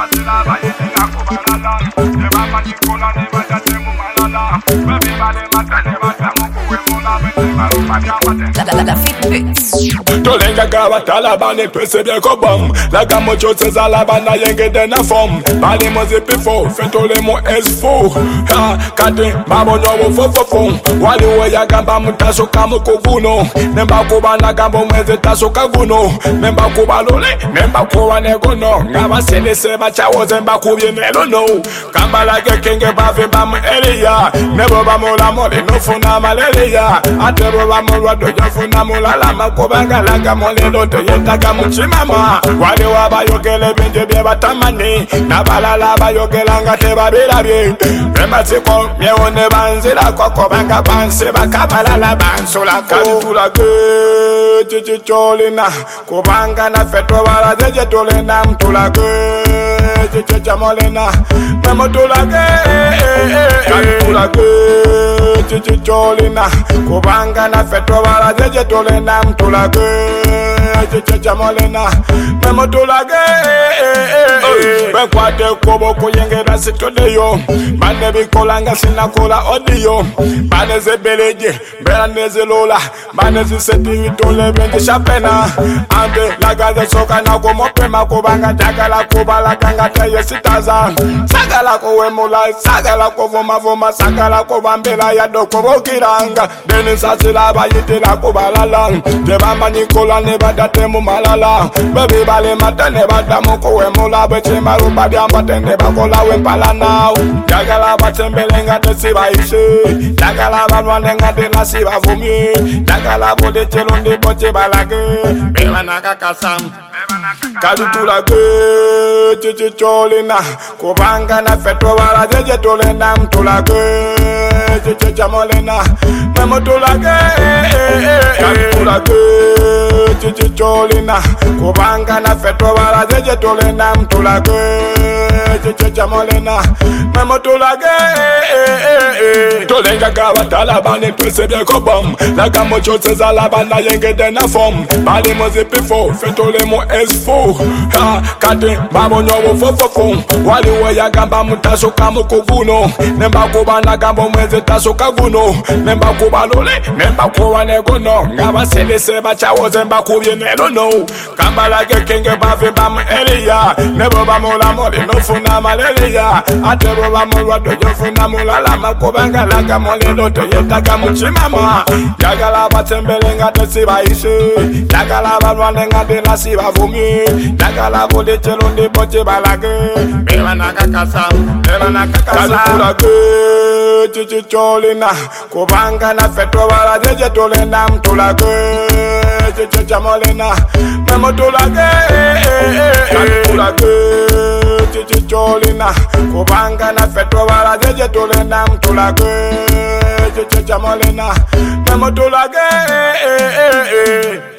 La Fitbits. Tolenga gawa talabani pese bien kobom. La gamo chote zalabana yenge dena fom. Bali moze pifo, fetole mo esfo. Ha, kate babo nyowo fofofo. Wali weya gamba mutaso kamo kuguno. Nemba kuba na gambo mweze taso kaguno. Nemba kuba lole, nemba kuba negono. Ngaba sele seba chawo zemba kubye melono. Kamba lage kenge bave bamu elia. Nebo bamu la mole no funa malaria. Atebo bamu wado jafuna mulala makobanga langa molelo toyetaga muchimama. Wale wabayogele benje bye batamani. Nabalala bayogelanga tebabirabye. Rematiko myewone banzira kokobanga banse bakabalala bansula kalutulage. Chichicholina kubanga na feto barajeje tolena mtulage. Chichichamolena memotulage. Kalutulage. Chichicholina kubanga na feto barajeje tolena mtulage. Chichichamolena memotulage. Bekwate kobo kuyengera sitodeyo. Mane bikolanga sinakola audio. Mane zebeleje bela nezelola. Mane ziseti vitole benje shapena. Ande lagaze soka na komopema kubanga takala kubala kanga teye sitaza. Sagala kowemula, sagala kovoma voma, sagala kovambela ya doko vokiranga. Deni sasila bayitila kubalala. Jebama nikola nebada temu malala. Baby bale mata nebada moko wemula. Bechema rupa diamba tende bakola wempala now. Jagala batembelenga tesiba ishe. Jagala banwanenga tena siba vumi. Jagala bode chelundi boche balage. Bela nakakasam kalutulage. Chichicholina kubanga na feto barajeje tolena mtulage. Chichichamolena memotulage. Kalutulage. Chichicholina kubanga na feto barajeje tolena mtulage. Chichichamolena memotulage. Tolenga gawa talabani pese bien kobom. La gamo chote zalabana yenge dena fom. Bali moze pifo, fetole mo esfo. Ha, kate babo nyowo fofofo. Wali weya gamba mutaso kamo kuguno. Nemba kuba na gambo mweze taso kaguno. Nemba kuba lole, nemba kuba negono. Ngaba sele seba chawo zemba kubye melono. Kamba lage kenge bave bamu elia. Nebo bamu la mole no funa malaria. Atebo bamu wado jofuna mulala makobanga langa molelo toyetaga muchimama. Jagala batembelenga tesiba ishe. Jagala banwanenga tena siba vumi. Jagala bode chelundi boche balage. Bela nakakasam, bela nakakasam. Kalutulage. Chichicholina kubanga na feto barajeje tolena mtulage. Chichichamolena memotulage. Kalutulage. Chichicholina kubanga na feto barajeje tolena mtulage. Chichichamolena memotulage.